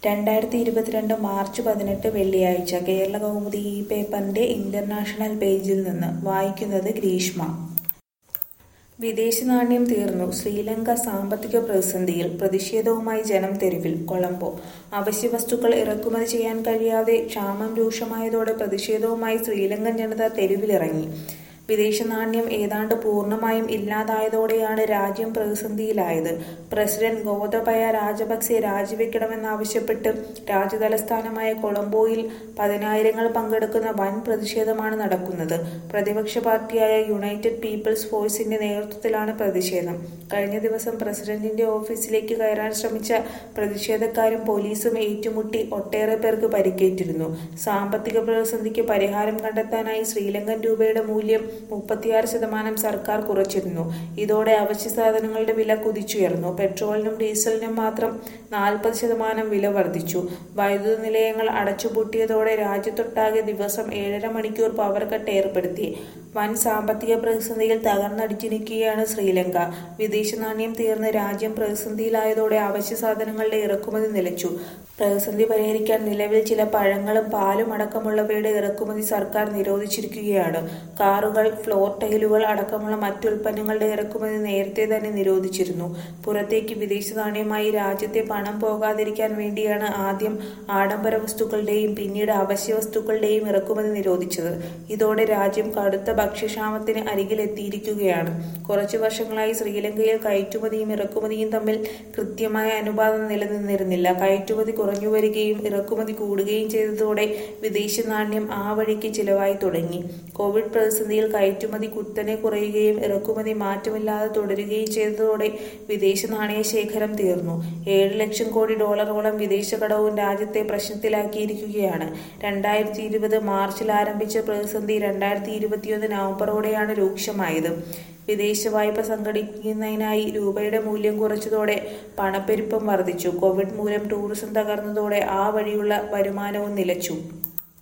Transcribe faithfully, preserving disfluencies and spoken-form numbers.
രണ്ടായിരത്തി ഇരുപത്തിരണ്ട് മാർച്ച് പതിനെട്ട് വെള്ളിയാഴ്ച കേരള കൗമുദി ഈ പേപ്പറിന്റെ ഇന്റർനാഷണൽ പേജിൽ നിന്ന് വായിക്കുന്നത് ഗ്രീഷ്മ. വിദേശ നാണ്യം തീർന്നു, ശ്രീലങ്ക സാമ്പത്തിക പ്രതിസന്ധിയിൽ, പ്രതിഷേധവുമായി ജനം തെരുവിൽ. കൊളംബോ. അവശ്യവസ്തുക്കൾ ഇറക്കുമതി ചെയ്യാൻ കഴിയാതെ ക്ഷാമം രൂക്ഷമായതോടെ പ്രതിഷേധവുമായി ശ്രീലങ്കൻ ജനത തെരുവിലിറങ്ങി. വിദേശ നാണ്യം ഏതാണ്ട് പൂർണ്ണമായും ഇല്ലാതായതോടെയാണ് രാജ്യം പ്രതിസന്ധിയിലായത്. പ്രസിഡന്റ് ഗോതബയ രാജപക്സെ രാജിവെക്കണമെന്നാവശ്യപ്പെട്ട് രാജ്യതലസ്ഥാനമായ കൊളംബോയിൽ പതിനായിരങ്ങൾ പങ്കെടുക്കുന്ന വൻ പ്രതിഷേധമാണ് നടക്കുന്നത്. പ്രതിപക്ഷ പാർട്ടിയായ യുണൈറ്റഡ് പീപ്പിൾസ് ഫോഴ്സിന്റെ നേതൃത്വത്തിലാണ് പ്രതിഷേധം. കഴിഞ്ഞ ദിവസം പ്രസിഡന്റിന്റെ ഓഫീസിലേക്ക് കയറാൻ ശ്രമിച്ച പ്രതിഷേധക്കാരും പോലീസും ഏറ്റുമുട്ടി ഒട്ടേറെ പേർക്ക് പരിക്കേറ്റിരുന്നു. സാമ്പത്തിക പ്രതിസന്ധിക്ക് പരിഹാരം കണ്ടെത്താനായി ശ്രീലങ്കൻ രൂപയുടെ മൂല്യം മുപ്പത്തിയാറ് ശതമാനം സർക്കാർ കുറച്ചിരുന്നു. ഇതോടെ അവശ്യ സാധനങ്ങളുടെ വില കുതിച്ചുയർന്നു. പെട്രോളിനും ഡീസലിനും മാത്രം നാൽപ്പത് ശതമാനം വില വർദ്ധിച്ചു. വൈദ്യുത നിലയങ്ങൾ അടച്ചുപൂട്ടിയതോടെ രാജ്യത്തൊട്ടാകെ ദിവസം ഏഴര മണിക്കൂർ പവർ കട്ട് ഏർപ്പെടുത്തി. വൻ സാമ്പത്തിക പ്രതിസന്ധിയിൽ തകർന്നടിച്ചിരിക്കുകയാണ് ശ്രീലങ്ക. വിദേശ നാണ്യം തീർന്ന് രാജ്യം പ്രതിസന്ധിയിലായതോടെ അവശ്യ സാധനങ്ങളുടെ ഇറക്കുമതി നിലച്ചു. പ്രതിസന്ധി പരിഹരിക്കാൻ നിലവിൽ ചില പഴങ്ങളും പാലും അടക്കമുള്ളവയുടെ ഇറക്കുമതി സർക്കാർ നിരോധിച്ചിരിക്കുകയാണ്. കാറുകൾ, ഫ്ലോർ ടൈലുകൾ അടക്കമുള്ള മറ്റുൽപ്പന്നങ്ങളുടെ ഇറക്കുമതി നേരത്തെ തന്നെ നിരോധിച്ചിരുന്നു. പുറത്തേക്ക് വിദേശ നാണ്യമായി രാജ്യത്തെ പണം പോകാതിരിക്കാൻ വേണ്ടിയാണ് ആദ്യം ആഡംബര വസ്തുക്കളുടെയും പിന്നീട് അവശ്യ വസ്തുക്കളുടെയും ഇറക്കുമതി നിരോധിച്ചത്. ഇതോടെ രാജ്യം കടുത്ത ഭക്ഷ്യക്ഷാമത്തിന് അരികിലെത്തിയിരിക്കുകയാണ്. കുറച്ചു വർഷങ്ങളായി ശ്രീലങ്കയിൽ കയറ്റുമതിയും ഇറക്കുമതിയും തമ്മിൽ കൃത്യമായ അനുപാതം നിലനിന്നിരുന്നില്ല. കയറ്റുമതി കുറഞ്ഞു വരികയും ഇറക്കുമതി കൂടുകയും ചെയ്തതോടെ വിദേശ നാണ്യം ആ വഴിക്ക് ചിലവായി തുടങ്ങി. കോവിഡ് പ്രതിസന്ധിയിൽ കയറ്റുമതി കുത്തനെ കുറയുകയും ഇറക്കുമതി മാറ്റമില്ലാതെ തുടരുകയും ചെയ്തതോടെ വിദേശ നാണയ ശേഖരം തീർന്നു. ഏഴ് ലക്ഷം കോടി ഡോളറോളം വിദേശ കടവും രാജ്യത്തെ പ്രശ്നത്തിലാക്കിയിരിക്കുകയാണ്. രണ്ടായിരത്തി ഇരുപത് മാർച്ചിൽ ആരംഭിച്ച പ്രതിസന്ധി രണ്ടായിരത്തി ഇരുപത്തിയൊന്ന് നവംബറോടെയാണ് രൂക്ഷമായത്. വിദേശ വായ്പ സംഘടിപ്പിക്കുന്നതിനായി രൂപയുടെ മൂല്യം കുറച്ചതോടെ പണപ്പെരുപ്പം വർദ്ധിച്ചു. കോവിഡ് മൂലം ടൂറിസം തകർന്നതോടെ ആ വഴിയുള്ള വരുമാനവും നിലച്ചു.